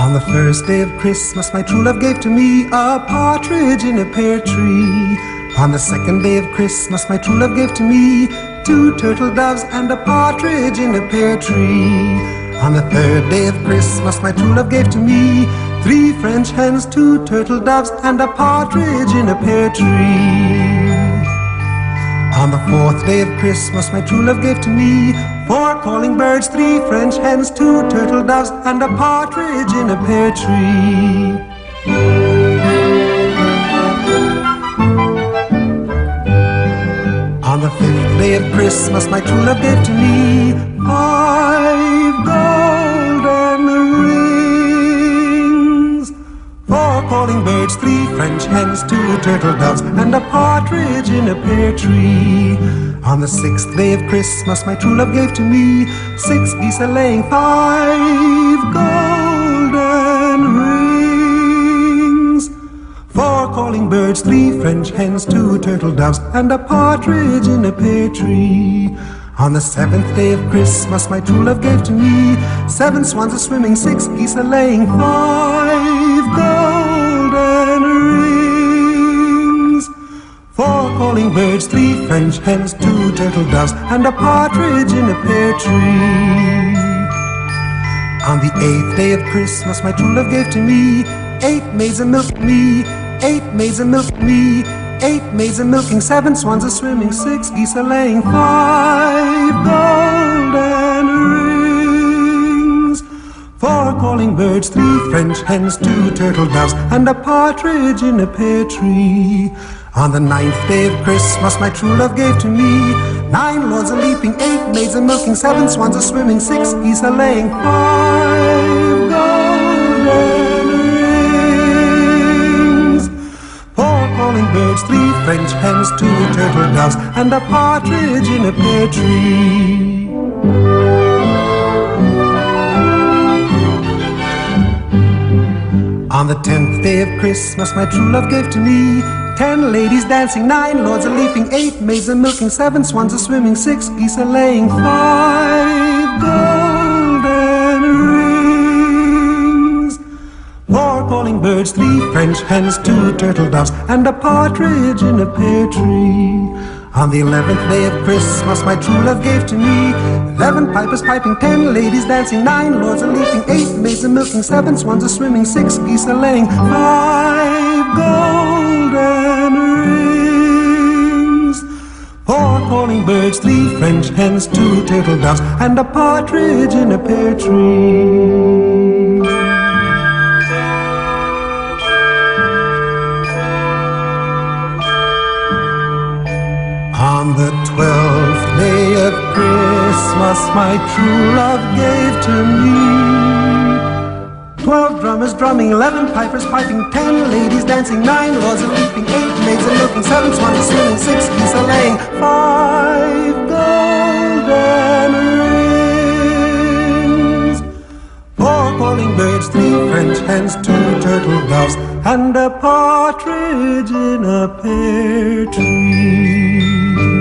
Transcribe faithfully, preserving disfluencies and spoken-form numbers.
On the first day of Christmas, my true love gave to me a partridge in a pear tree. On the second day of Christmas, my true love gave to me two turtle doves and a partridge in a pear tree. On the third day of Christmas, my true love gave to me three French hens, two turtle doves, and a partridge in a pear tree. On the fourth day of Christmas, my true love gave to me four calling birds, three French hens, two turtle doves, and a partridge in a pear tree. On the fifth day of Christmas, my true love gave to me five golden rings, four calling birds, three French hens, two turtle doves, and a partridge in a pear tree. On the sixth day of Christmas, my true love gave to me six geese a-laying, five golden rings, four calling birds, three French hens, two turtle doves, and a partridge in a pear tree. On the seventh day of Christmas, my true love gave to me seven swans a-swimming, six geese a-laying, five golden rings, four calling birds, three French hens, two turtle doves, and a partridge in a pear tree. On the eighth day of Christmas, my true love gave to me eight maids a-milking me, eight maids a-milking me, eight maids a-milking, seven swans a-swimming, six geese a-laying, five golden rings, four calling birds, three French hens, two turtle doves, and a partridge in a pear tree. On the ninth day of Christmas, my true love gave to me nine lords a-leaping, eight maids a-milking, seven swans a-swimming, six geese a-laying, five golden rings, four calling birds, three French hens, two turtle doves, and a partridge in a pear tree. On the tenth day of Christmas, my true love gave to me ten ladies dancing, nine lords a-leaping, eight maids a-milking, seven swans a-swimming, six geese a-laying, five golden rings, four calling birds, three French hens, two turtle doves, and a partridge in a pear tree. On the eleventh day of Christmas, my true love gave to me eleven pipers piping, ten ladies dancing, nine lords a-leaping, eight maids a-milking, seven swans a-swimming, six geese a-laying, five golden rings, four calling birds, three French hens, two turtle doves, and a partridge in a pear tree. On the twelfth day of Christmas, my true love gave to me twelve drummers drumming, eleven pipers piping, ten ladies dancing, nine lords a-leaping, eight maids a-milking, seven swans a-swimming, six geese a-laying, five golden rings, four calling birds, three French hens, two turtle doves, and a partridge in a pear tree.